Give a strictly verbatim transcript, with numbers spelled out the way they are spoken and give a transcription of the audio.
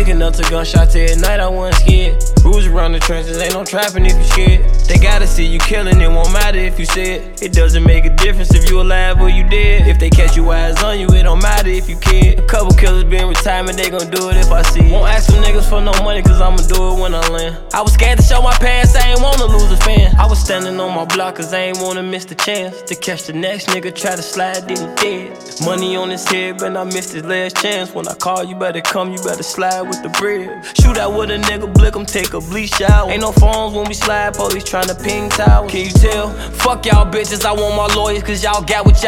Waking up to gunshots every night, I wasn't scared. Rules around the trenches, ain't no trapping if you scared. They gotta see you killing, it won't matter if you said. It doesn't make a difference if you alive or you dead. If they catch you eyes on you, it don't matter if you kid. A couple killers been retirement, they gon' do it if I see it. Won't ask some niggas for no money, cause I'ma do it when I land. I was scared to show my pants, I ain't wanna lose a fan. I was standing on my block, cause I ain't wanna miss the chance to catch the next nigga, try to slide, then he dead. Money on his head, but I missed his last chance. When I call, you better come, you better slide with the bread. Shoot out with a nigga, blick him, take a bleach shower. Ain't no phones when we slide, police tryna ping towers. Can you tell? Fuck y'all bitches, I want my lawyers, cause y'all got what y'all